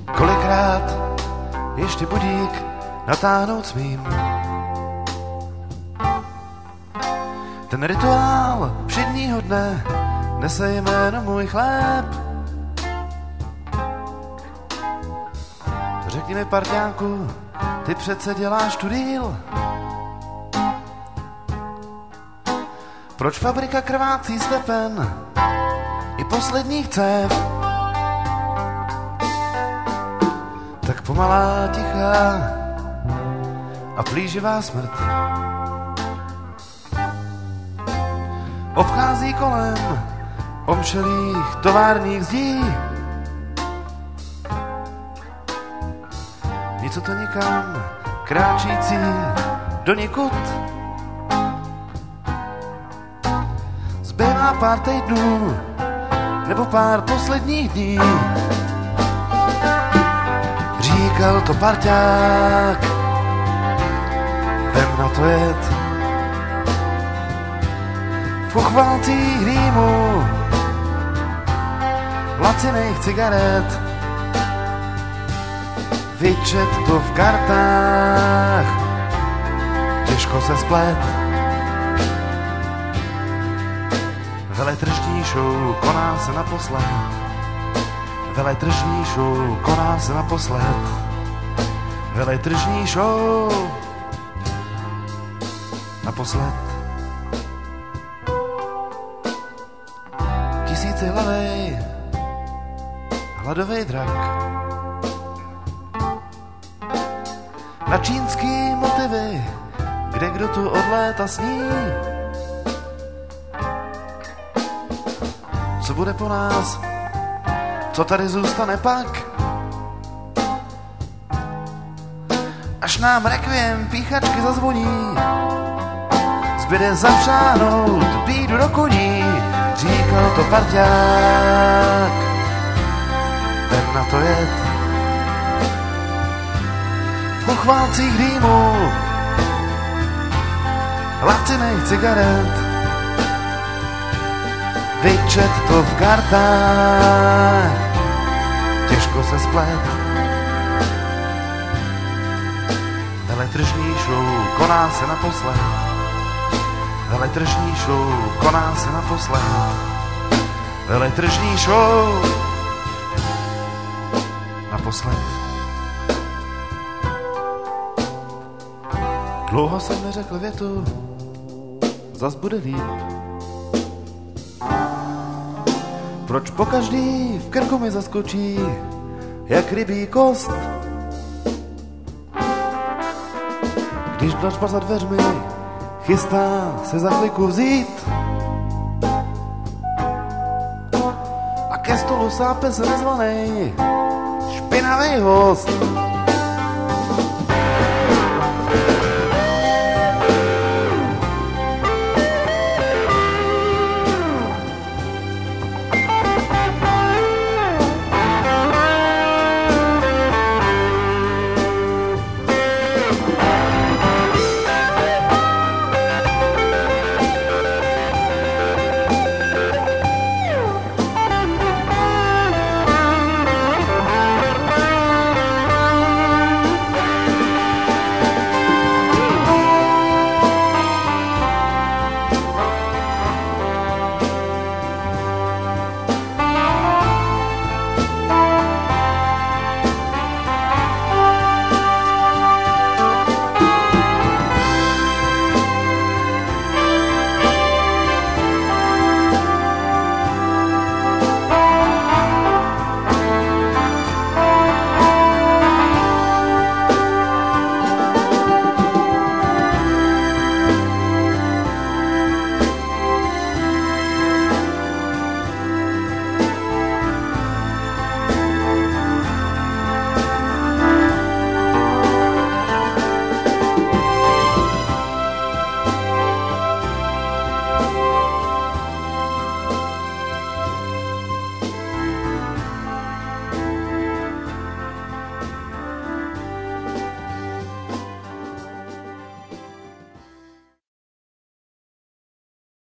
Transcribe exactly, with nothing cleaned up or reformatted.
Kolikrát ještě budík natáhnout smím. Ten rituál všedního dne nese jméno můj chléb. Řekni mi, parťánku, ty přece děláš tu díl. Proč fabrika krvácí stepen i posledních cév? Tak pomalá, tichá a plíživá smrt obchází kolem omšelých továrních zdí. Něco to nikam, kráčící do nikud. Zbývá pár týdnů nebo pár posledních dní. Říkal to parťák, vem na to jet. V uchválcích dýmu, laciných cigaret, vyčet to v kartách, těžko se splet. Veletržní show koná se naposled. Veletržní show koná se naposled. Veletržní show naposled. Tisíce hlavej, hladovej drak. Na čínský motivy, kde kdo tu od léta sní. Co bude po nás? Co tady zůstane pak? Až nám rekviem píchačky zazvoní, zbyde zapřáhnout bídu do koní. Říkal to parťák, ten na to jet. V uchválcích dýmu, laciných cigaret, vyčet to v kartách, těžko se splet. Veletržní show koná se naposled. Veletržní show koná se naposled. Veletržní show naposled. Dlouho jsem neřekl větu, zas bude líp. Proč pokaždý v krku mi zaskočí, jak rybí kost? Když dlažba za dveřmi chystá se za chvilku vzít a ke stolu sápe se nezvanej špinavý host.